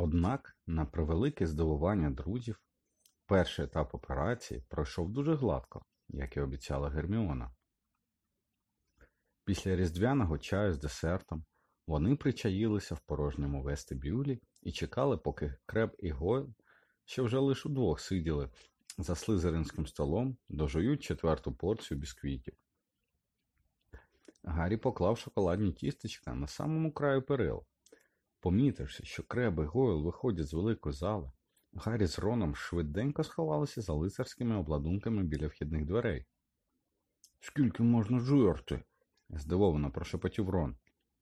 Однак, на превелике здивування друзів, перший етап операції пройшов дуже гладко, як і обіцяла Герміона. Після різдвяного чаю з десертом вони причаїлися в порожньому вестибюлі і чекали, поки Креб і Гойл, що вже лише удвох сиділи за слизеринським столом, дожують четверту порцію бісквітів. Гаррі поклав шоколадні тістечка на самому краю перил. Помітивши, що Креб і Гойл виходять з великої зали, Гаррі з Роном швиденько сховалися за лицарськими обладунками біля вхідних дверей. «Скільки можна жерти?» – здивовано прошепотів Рон.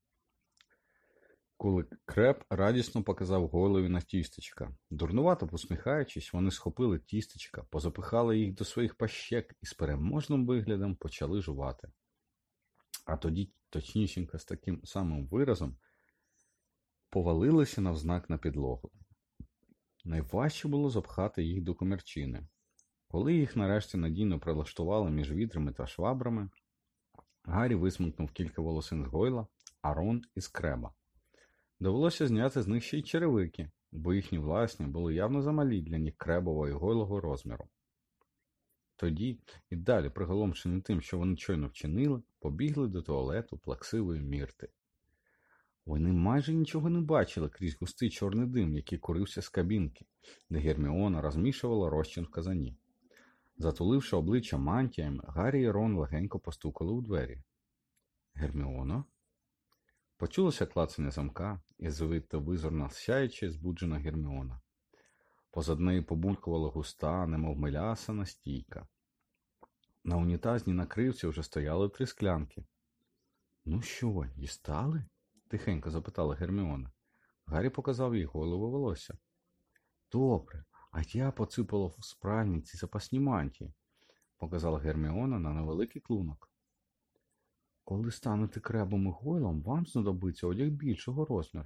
Коли Креб радісно показав Гойлові на тістечка. Дурнувато посміхаючись, вони схопили тістечка, позапихали їх до своїх пащек і з переможним виглядом почали жувати. А тоді, точнісінько з таким самим виразом, повалилися навзнак на підлогу. Найважче було запхати їх до комірчини. Коли їх нарешті надійно прилаштували між відрами та швабрами, Гаррі висмикнув кілька волосин з Гойла, а Рон із Креба. Довелося зняти з них ще й черевики, бо їхні власні були явно замалі для ніг Кребового і Гойлового розміру. Тоді, і далі, приголомшені тим, що вони щойно вчинили, побігли до туалету плаксивої Мірти. Вони майже нічого не бачили крізь густий чорний дим, який курився з кабінки, де Герміона розмішувала розчин в казані. Затуливши обличчя мантіями, Гаррі і Рон легенько постукали у двері. «Герміоно?» Почулося клацання замка, і звідти визирна сяюча збуджена Герміона. Позад неї побулькувала густа, немов мелясана стійка. На унітазній накривці вже стояли 3 склянки. «Ну що, дістали?» – тихенько запитала Герміона. Гаррі показав їй голову волосся. «Добре, а я поципала в спальниці запасні мантії», – показала Герміона на невеликий клунок. «Коли станете Кребом і Гойлом, вам знадобиться одяг більшого розміру».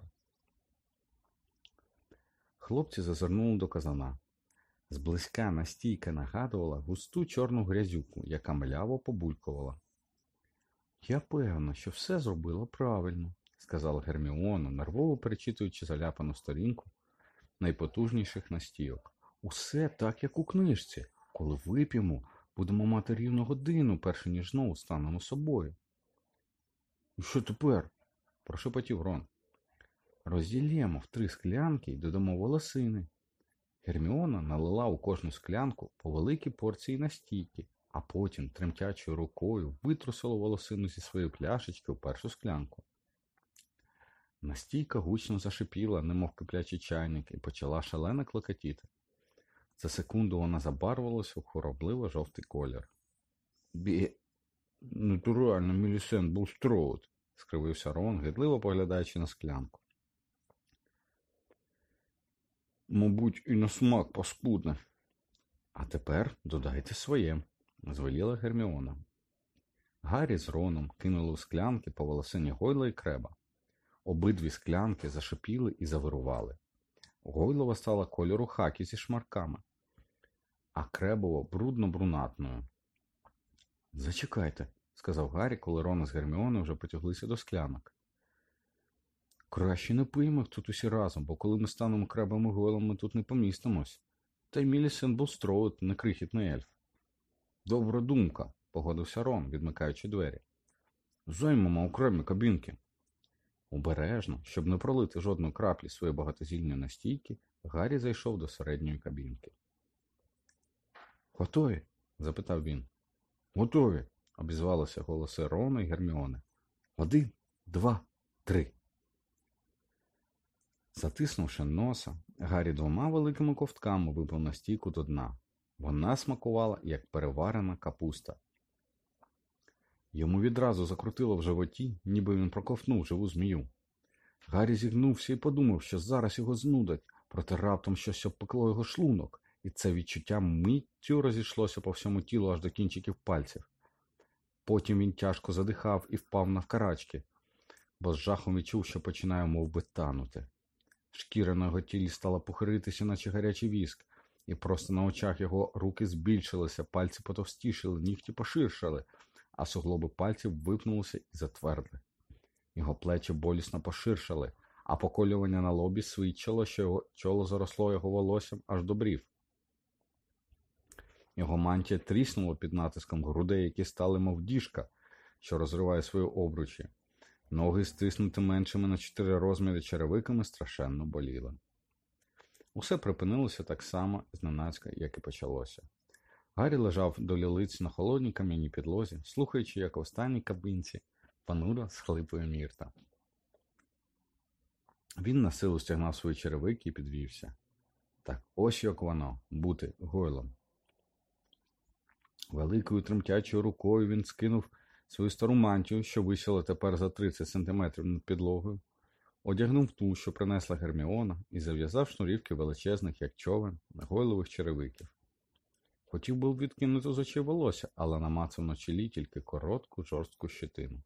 Хлопці зазирнули до казана. Зблизька настійка нагадувала густу чорну грязюку, яка мляво побулькувала. «Я певна, що все зробила правильно», – сказала Герміона, нервово перечитуючи заляпану сторінку найпотужніших настійок. «Усе так, як у книжці. Коли вип'ємо, будемо мати рівну годину, перш ніж знову станемо собою». «І що тепер?» – прошепотів Рон. «Розділємо в 3 склянки і додамо волосини». Герміона налила у кожну склянку по великій порції настійки, а потім тремтячою рукою витрусила волосину зі своєї пляшечки у першу склянку. Настійка гучно зашипіла, немов киплячий чайник, і почала шалено клекотіти. За секунду вона забарвилася у хоробливо-жовтий колір. «Натурально, Мілісент Булстроуд», – скривився Рон, гидливо поглядаючи на склянку. «Мабуть, і на смак паскудне». «А тепер додайте своє», – звеліла Герміона. Гаррі з Роном кинули в склянки по волосині Гойла і Креба. Обидві склянки зашипіли і завирували. Гойлова стала кольору хакі зі шмарками, а Кребова брудно-брунатною. «Зачекайте», – сказав Гаррі, коли Рон з Герміоною вже потяглися до склянок. «Краще не пиймо тут усі разом, бо коли ми станемо Кребом і Гойлом, ми тут не помістимось. Та й Мілісент Булстроуд не крихітний ельф». «Добра думка», – погодився Рон, відмикаючи двері. «Займемо окремі кабінки». Обережно, щоб не пролити жодної краплі своєї багатозільної настійки, Гаррі зайшов до середньої кабінки. «Готові?» – запитав він. «Готові!» – обізвалися голоси Рона і Герміони. 1, 2, 3. Затиснувши носа, Гаррі 2 великими ковтками випив настійку до дна. Вона смакувала, як переварена капуста. Йому відразу закрутило в животі, ніби він проковтнув живу змію. Гаррі зігнувся і подумав, що зараз його знудить, проте раптом щось обпекло його шлунок, і це відчуття миттю розійшлося по всьому тілу аж до кінчиків пальців. Потім він тяжко задихав і впав навкарачки, бо з жахом відчув, що починає мовби танути. Шкіра на його тілі стала пухиритися, наче гарячий віск, і просто на очах його руки збільшилися, пальці потовстішили, нігті поширшали, а суглоби пальців випнулися і затвердли. Його плечі болісно поширшали, а поколювання на лобі свідчило, що його чоло заросло його волоссям аж до брів. Його мантія тріснула під натиском грудей, які стали мов діжка, що розриває свої обручі. Ноги, стиснуті меншими на 4 розміри черевиками, страшенно боліли. Усе припинилося так само зненацька, як і почалося. Гаррі лежав до лілиць на холодній кам'яній підлозі, слухаючи, як в останній кабинці понуро схлипує Мірта. Він на силу стягнав свої черевики і підвівся. Так ось як воно – бути Гойлом. Великою тремтячою рукою він скинув свою стару мантію, що висіла тепер за 30 сантиметрів над підлогою, одягнув ту, що принесла Герміона, і зав'язав шнурівки величезних, як човен, гойлових черевиків. Хотів був відкинути з очей волосся, але намацав на чолі тільки коротку, жорстку щетину.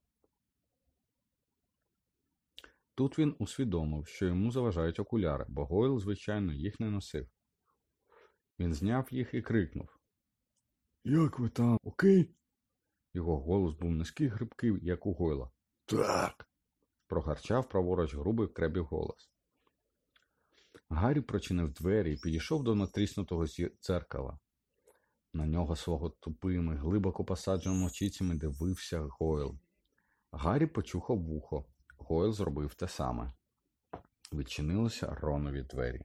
Тут він усвідомив, що йому заважають окуляри, бо Гойл, звичайно, їх не носив. Він зняв їх і крикнув: «Як ви там, окей?» Його голос був низький, грибкий, як у Гойла. «Так!» – прогарчав праворуч грубий кребів голос. Гаррі прочинив двері і підійшов до натріснутого дзеркала. На нього свого тупими, глибоко посадженими очицями дивився Гойл. Гаррі почухав вухо. Гойл зробив те саме. Відчинилися Ронові двері.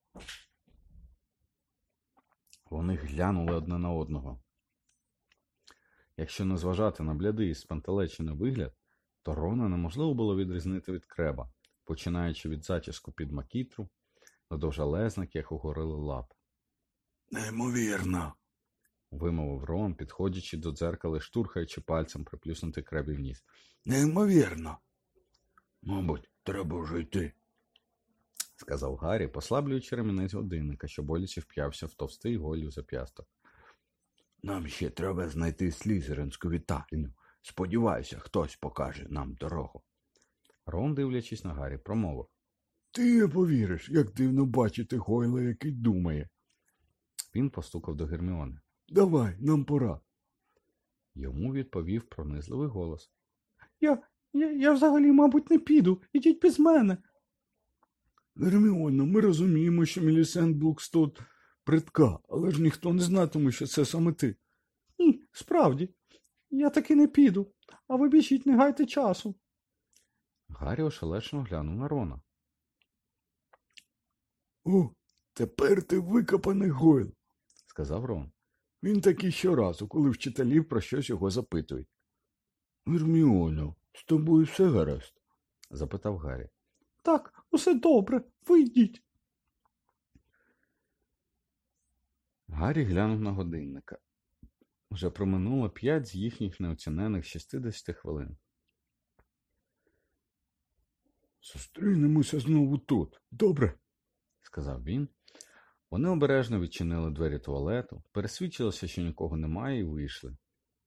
Вони глянули одне на одного. Якщо не зважати на блядий і спантеличений вигляд, то Рона неможливо було відрізнити від Креба, починаючи від затіску під макітру до довжелезних, як у горили, лап. «Неймовірно!» – вимовив Рон, підходячи до дзеркала і штурхаючи пальцем приплюснутий Кребів ніс. «Неймовірно!» «Мабуть, треба вже йти», – сказав Гаррі, послаблюючи ремінець годинника, що боляче вп'явся в товстий Гойлів зап'ясток. «Нам ще треба знайти слізеринську вітальню. Сподіваюся, хтось покаже нам дорогу». Рон, дивлячись на Гаррі, промовив: «Ти не повіриш, як дивно бачити Гойла, який думає». Він постукав до Герміони. «Давай, нам пора». Йому відповів пронизливий голос: Я взагалі, мабуть, не піду. Ідіть без мене». «Герміона, ми розуміємо, що Мілісент Блукстот притка, але ж ніхто не знатиме, що це саме ти». «Ні, справді. Я таки не піду. А ви біжіть, не гайте часу». Гаррі ошелешено глянув на Рона. «О, тепер ти викопаний Гойл», – сказав Рон. «Він такий щоразу, коли вчителів про щось його запитують». «Герміоно, з тобою все гаразд?» – запитав Гаррі. «Так, усе добре. Ви йдіть». Гаррі глянув на годинника. Вже проминуло 5 з їхніх неоцінених 60 хвилин. «Зустрінемося знову тут, добре?» – сказав він. Вони обережно відчинили двері туалету, пересвідчилися, що нікого немає, і вийшли.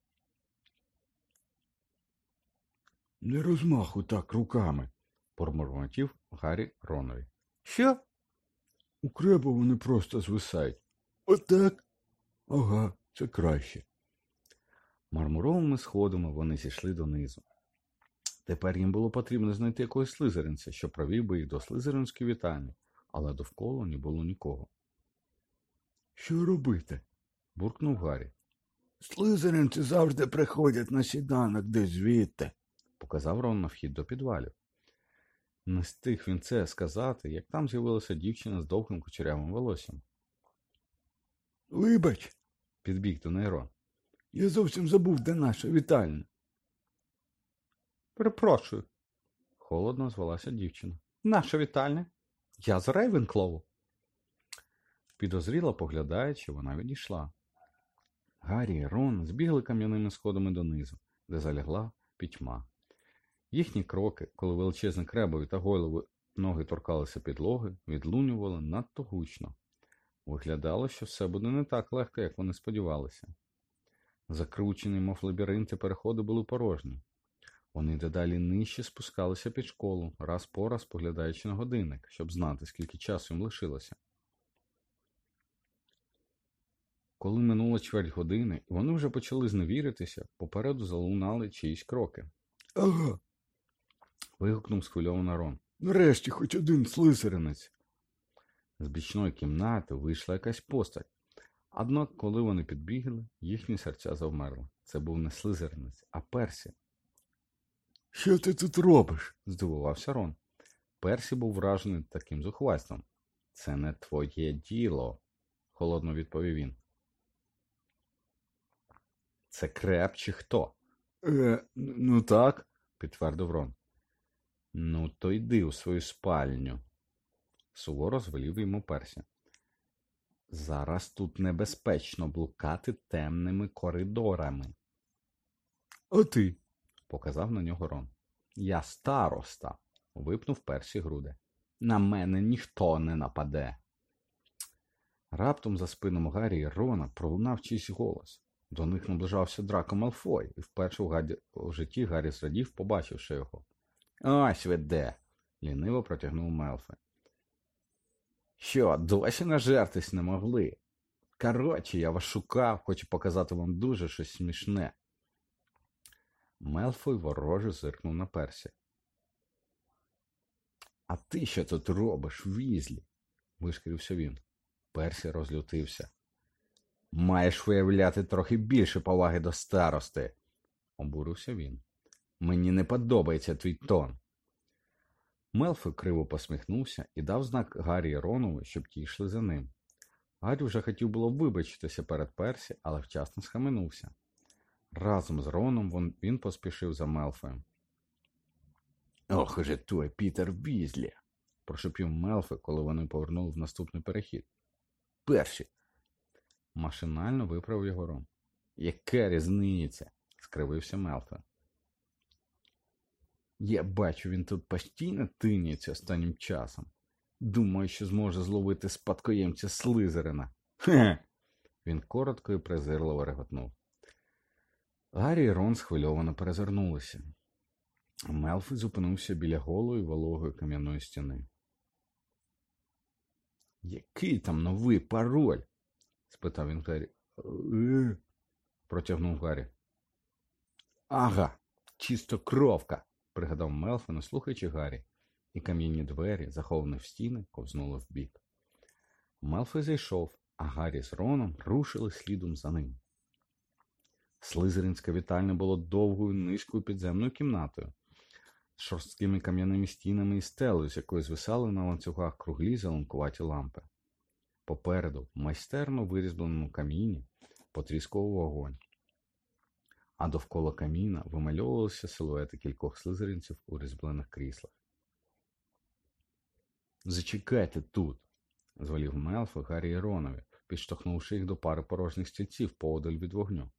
«Не розмахуй так руками», – промурмотів Гаррі Ронові. «Що?» «У Креба вони просто звисають». «Отак?» «Ага, це краще». Мармуровими сходами вони зійшли донизу. Тепер їм було потрібно знайти якогось слизеринця, що провів би їх до слизеринської вітальні, але довкола не було нікого. «Що робити?» – буркнув Гаррі. «Слизеринці завжди приходять на сніданок десь звідти», – показав Рон на вхід до підвалів. Не встиг він це сказати, як там з'явилася дівчина з довгим кучерявим волоссям. «Вибач», – підбіг до неї Рон. «Я зовсім забув, де наша вітальня». «Перепрошую», – холодно звалася дівчина. «Наша вітальня? Я з Рейвенклову». Підозріло поглядаючи, вона відійшла. Гаррі і Рон збігли кам'яними сходами донизу, де залягла пітьма. Їхні кроки, коли величезні Кребові та Гойлові ноги торкалися підлоги, відлунювали надто гучно. Виглядало, що все буде не так легко, як вони сподівалися. Закручені, мов лабіринти, переходи були порожні. Вони дедалі нижче спускалися під школу, раз по раз поглядаючи на годинник, щоб знати, скільки часу їм лишилося. Коли минуло чверть години, і вони вже почали зневіритися, попереду залунали чиїсь кроки. «Ага!» – вигукнув схвильовано Рон. Нарешті хоч один слизеринець. З бічної кімнати вийшла якась постать. Однак, коли вони підбігли, їхні серця завмерли. Це був не слизеринець, а Персі. «Що ти тут робиш?» – здивувався Рон. Персі був вражений таким зухвальством. «Це не твоє діло», – холодно відповів він. «Це Креб чи хто?» Ну так», – підтвердив Рон. «Ну, то йди у свою спальню», – суворо звелів йому Персі. «Зараз тут небезпечно блукати темними коридорами». «А ти?» – показав на нього Рон. «Я староста», – випнув Персі груди. «На мене ніхто не нападе». Раптом за спином Гаррі і Рона пролунав чийсь голос. До них наближався Драко Малфой, і вперше у житті Гаррі зрадів, побачивши його. «Ось ви де!» – ліниво протягнув Мелфой. «Що, досі нажертись не могли? Коротше, я вас шукав, хочу показати вам дуже щось смішне». Мелфой вороже зиркнув на Персі. «А ти що тут робиш, Візлі?» – вишкірився він. Персі розлютився. «Маєш виявляти трохи більше поваги до старости», – обурився він. «Мені не подобається твій тон». Мелфой криво посміхнувся і дав знак Гаррі і Ронові, щоб ті йшли за ним. Гаррі вже хотів було вибачитися перед Персі, але вчасно схаменувся. Разом з Роном він поспішив за Мелфоєм. «Ох, уже той Пітер Візлі!» – прошепів Мелфой, коли вони повернули в наступний перехід. «Перші!» – машинально виправив його Рон. «Яка різниця?» – скривився Мелфой. «Я бачу, він тут постійно тиняється останнім часом. Думаю, що зможе зловити спадкоємця Слизерина. Хе!» Він коротко і презирливо реготнув. Гаррі і Рон схвильовано перезирнулися. Мелфой зупинився біля голої вологої кам'яної стіни. «Який там новий пароль?» – спитав він Гаррі. Протягнув Гаррі. «Ага, чистокровка!» – пригадав Мелфой, не слухаючи Гаррі, і кам'яні двері, заховані в стіни, ковзнули вбік. Мелфой зайшов, а Гаррі з Роном рушили слідом за ним. Слизеринська вітальня була довгою, низькою підземною кімнатою, з шорсткими кам'яними стінами і стелею, з якої звисали на ланцюгах круглі зеленкуваті лампи. Попереду, в майстерно вирізбленому каміні, потріскував вогонь, а довкола каміна вимальовувалися силуети кількох слизеринців у різьблених кріслах. «Зачекайте тут!» – звелів Мелфой Гаррі і Ронові, підштовхнувши їх до пари порожніх стільців поодаль від вогню.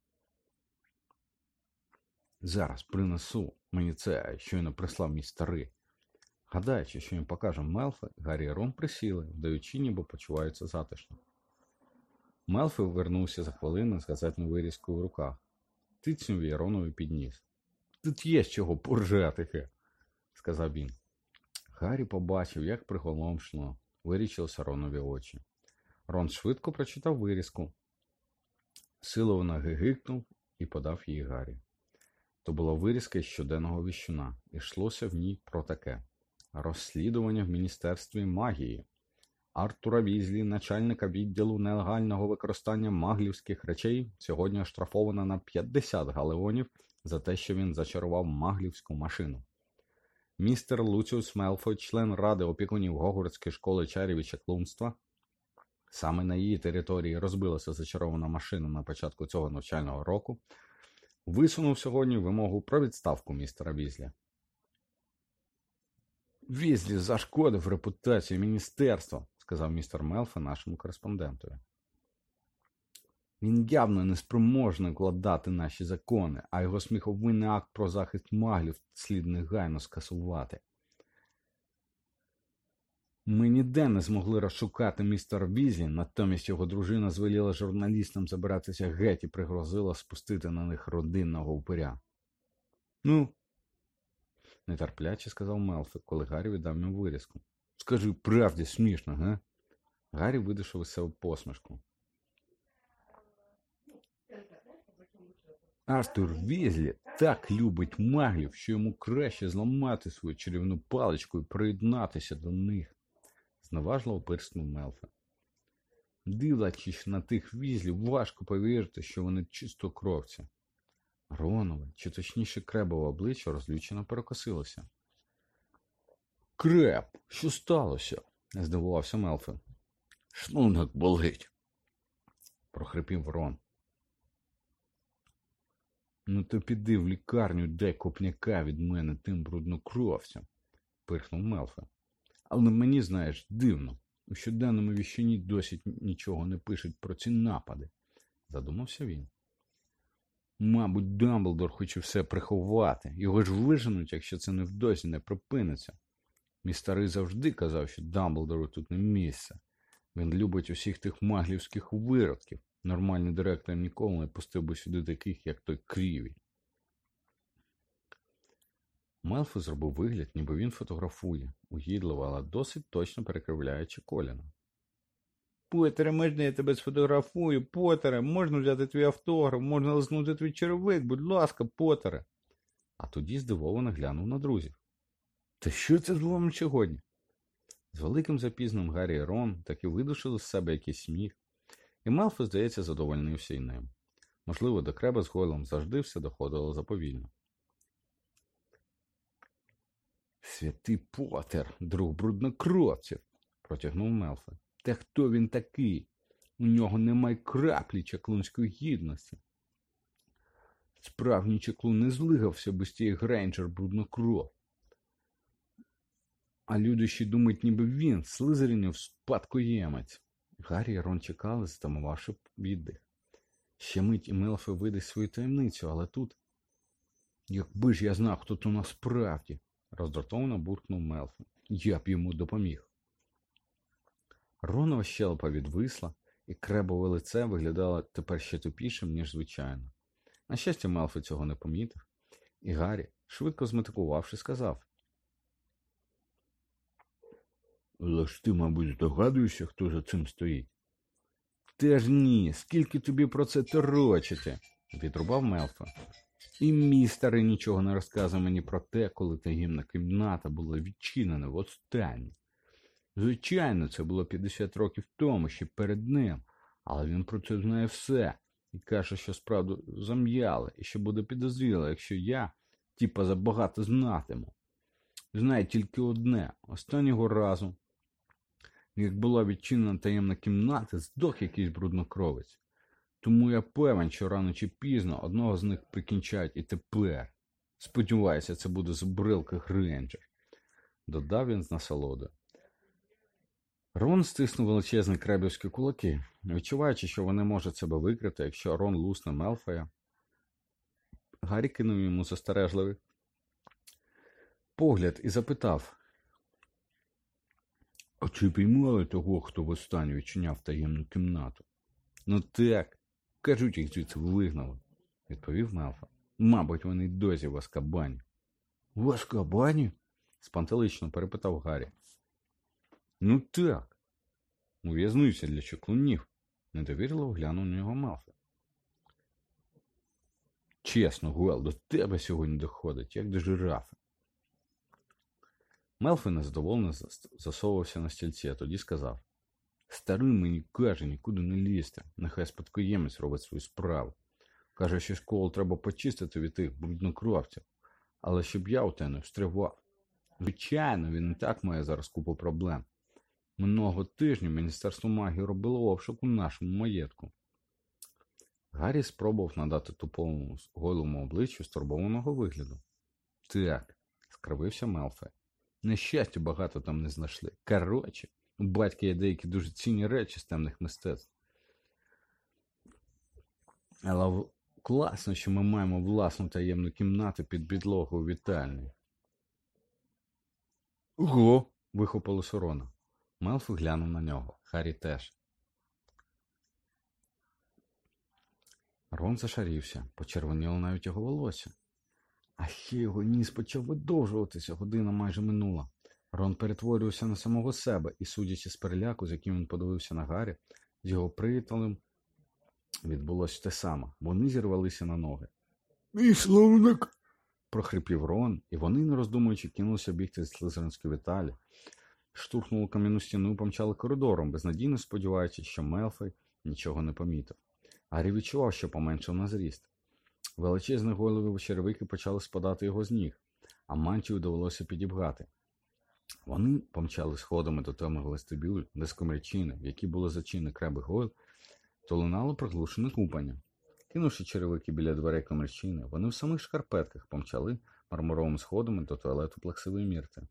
«Зараз принесу. Мені це щойно прислав мій старий». Гадаючи, що їм покаже Мелфой, Гаррі і Рон присіли, вдаючи, ніби почуваються затишно. Мелфой вернувся за хвилину з газетною вирізкою в руках. Тицнув її Ронові під ніс. «Тут є з чого поржати, – сказав він. Гаррі побачив, як приголомшено вирічилися Ронові очі. Рон швидко прочитав вирізку. Силовано гигикнув і подав її Гаррі. То була вирізка із щоденного віщуна, і йшлося в ній про таке. Розслідування в Міністерстві магії. Артура Візлі, начальника відділу нелегального використання маглівських речей, сьогодні оштрафовано на 50 галеонів за те, що він зачарував маглівську машину. Містер Луціус Мелфой, член Ради опікунів Гогвартської школи чарів і чаклунства, саме на її території розбилася зачарована машина на початку цього навчального року, висунув сьогодні вимогу про відставку містера Візлі. «Візлі зашкодив репутацію міністерства», – сказав містер Мелфой нашому кореспондентові. «Він явно неспроможний укладати наші закони, а його сміховинний акт про захист маглів слід негайно скасувати. Ми ніде не змогли розшукати містера Візлі, натомість його дружина звеліла журналістам забиратися геть і пригрозила спустити на них родинного упиря». «Ну?» – нетерпляче сказав Мелфой, коли Гаррі віддав йому вирізку. «Скажи, правді смішно, га?» Гаррі видушив із себе посмішку. Артур Візлі так любить маглів, що йому краще зламати свою чарівну паличку і приєднатися до них, зневажливо пирснув Мелфи. Дивлячись на тих Візлів, важко повірити, що вони чистокровці. Ронове, чи точніше Кребове обличчя розлючено перекосилося. «Креб, що сталося?» – здивувався Мелфи. «Шлунок болить», – прохрипів Рон. «Ну то піди в лікарню, дай копняка від мене тим бруднокровцям», – пирхнув Мелфи. «Але мені, знаєш, дивно. У щоденному віщині досі нічого не пишуть про ці напади», – задумався він. «Мабуть, Дамблдор хоче все приховати. Його ж виженуть, якщо це невдовзі не припиниться. Мій старий завжди казав, що Дамблдору тут не місце. Він любить усіх тих маглівських виродків. Нормальний директор ніколи не пустив би сюди таких, як той Кріві». Мелфи зробив вигляд, ніби він фотографує, угідливо, але досить точно перекривляючи Коліна. «Поттере, можна я тебе сфотографую? Поттере, можна взяти твій автограф? Можна лизнути твій черевик? Будь ласка, Поттере!» А тоді здивовано глянув на друзів. «Та що це з вами сьогодні?» З великим запізним Гаррі і Рон таки видушили з себе якийсь сміх, і Мелфи, здається, задовольнився й ним. Можливо, до Креба з Гойлом завжди все доходило заповільно. «Святий Поттер, друг бруднокровців!» – протягнув Мелфи. «Та хто він такий? У нього немає краплі чаклунської гідності. Справжній чаклун не злигався би з тієї Грейнджер бруднокров. А люди ще думають, ніби він, Слизеринів спадкоємець». Гаррі і Рон чекали, затамувавши віддих. Ще мить і Мелфи видасть свою таємницю, але тут... «Якби ж я знав, хто то насправді!» – роздратовано буркнув Мелфи. «Я б йому допоміг». Ронова щелепа відвисла, і Кребове лице виглядало тепер ще тупішим, ніж звичайно. На щастя, Мелфи цього не помітив, і Гаррі, швидко зметикувавши, сказав: «Але ж ти, мабуть, здогадуєшся, хто за цим стоїть?» «Теж ні, скільки тобі про це торочити?» – відрубав Мелфи. «І мій старий нічого не розказує мені про те, коли таємна кімната була відчинена востаннє. Звичайно, це було 50 років тому, ще перед ним, але він про це знає все і каже, що справду зам'яли, і що буде підозріло, якщо я, типа, забагато знатиму. Знає тільки одне: останнього разу, як була відчинена таємна кімната, здох якийсь бруднокровець. Тому я певен, що рано чи пізно одного з них прикінчають і тепер. Сподіваюся, це буде з брилки Грейнджер», – додав він з насолодою. Рон стиснув величезні кребівські кулаки, відчуваючи, що вони можуть себе викрити, якщо Рон лусне Мелфоя. Гаррі кинув йому застережливий погляд і запитав: «А чи піймали того, хто востаннє відчиняв таємну кімнату?» «Ну так, кажуть, їх звідси вигнали», – відповів Мелфой. «Мабуть, вони й досі в Азкабані». «В Азкабані?» – спантелично перепитав Гаррі. «Ну так, у в'язниці для чаклунів», – недовірливо глянув на нього Мелфой. «Чесно, Гуел, до тебе сьогодні доходить, як до жирафи». Мелфой незадоволено засовувався на стільці, а тоді сказав: «Старий мені каже, нікуди не лізти, нехай спадкоємець робить свою справу. Каже, що школу треба почистити від тих бруднокровців, але щоб я у те не встрявав. Звичайно, він і так має зараз купу проблем. Минулого тижня Міністерство магії робило обшук у нашому маєтку». Гаррі спробував надати тупому голому обличчю стурбованого вигляду. «Так», – скривився Мелфой. «Нещастя багато там не знайшли. Коротше, у батька є деякі дуже цінні речі з темних мистецтв. Але класно, що ми маємо власну таємну кімнату під підлогою вітальні». «Ого!» – вихопилось у Рона. Мелфой глянув на нього. Гаррі теж. Рон зашарівся, почервоніло навіть його волосся. А ще його ніс почав видовжуватися, година майже минула. Рон перетворювався на самого себе, і, судячи з переляку, з яким він подивився на Гаррі, з його приятелем відбулося те саме. Вони зірвалися на ноги. Мій словник. Прохрипів Рон, і вони, не роздумуючи, кинулися бігти з слизеринської віталі. Штурхнули кам'яну стіну і помчали коридором, безнадійно сподіваючись, що Мелфой нічого не помітив. Гаррі відчував, що поменшав на зріст. Величезні гойлові черевики почали спадати його з ніг, а мантію довелося підібгати. Вони помчали сходами до темного вестибюлю, де з комірчини, в якій було зачинені креби гойл, то лунало приглушене купання. Кинувши черевики біля дверей комірчини, вони в самих шкарпетках помчали мармуровими сходами до туалету плаксивої Мірти.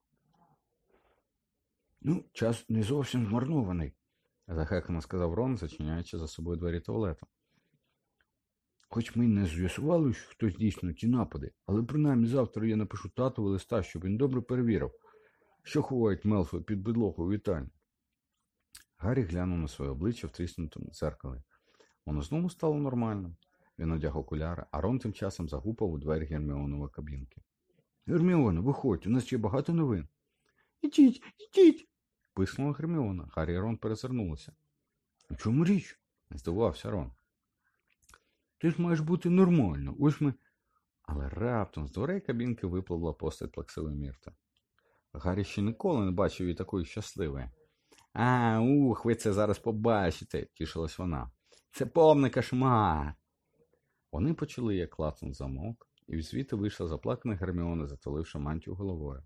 Час не зовсім змарнований, захекано сказав Рон, зачиняючи за собою двері туалету. Хоч ми не з'ясували, хто здійснив ті напади, але принаймні завтра я напишу татові листа, щоб він добре перевірив, що ховають Мелфой під підлогою вітальні. Гаррі глянув на своє обличчя в тріснутому дзеркалі. Воно знову стало нормальним. Він одяг окуляри, а Рон тим часом загупав у двері Герміонової кабінки. Герміона, виходь, у нас є багато новин. Ідіть, ідіть, писнула Герміона. Гаррі і Рон перезирнулися. У чому річ? Здивувався Рон. Ти ж маєш бути нормально, ось ми... Але раптом з дверей кабінки випливла постать плаксивої Мірти. Гаррі ще ніколи не бачив її такої щасливої. Ви це зараз побачите, тішилась вона. Це повний кошмар. Вони почули, як клацнув замок, і звідти вийшла заплакана Герміона, затуливши мантію головою.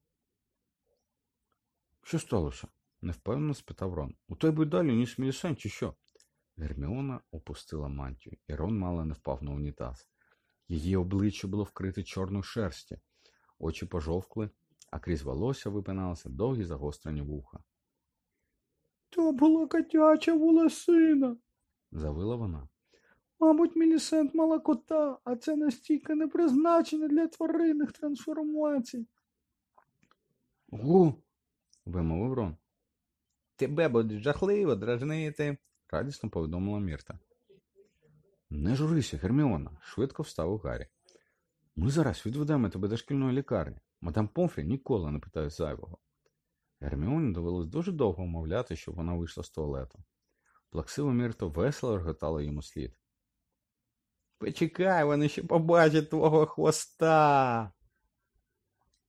Що сталося? Невпевнено спитав Рон. У тебе й далі ніж Мілісент, чи що? Герміона опустила мантію, і Рон мало не впав на унітаз. Її обличчя було вкрите чорною шерстю, очі пожовкли, а крізь волосся випиналися довгі загострені вуха. То була котяча волосина, завила вона. Мабуть, Мілісент мала кота, а це настільки не призначене для тваринних трансформацій. Гу, вимовив Рон. Тебе буде жахливо дражнити, радісно повідомила Мірта. Не журися, Герміона, швидко вставив Гаррі. Ми зараз відведемо тебе до шкільної лікарні. Мадам Помфрі ніколи не питає зайвого. Герміоні довелось дуже довго умовляти, щоб вона вийшла з туалету. Плаксива Мірта весело реготала йому слід. Почекай, вони ще побачать твого хвоста.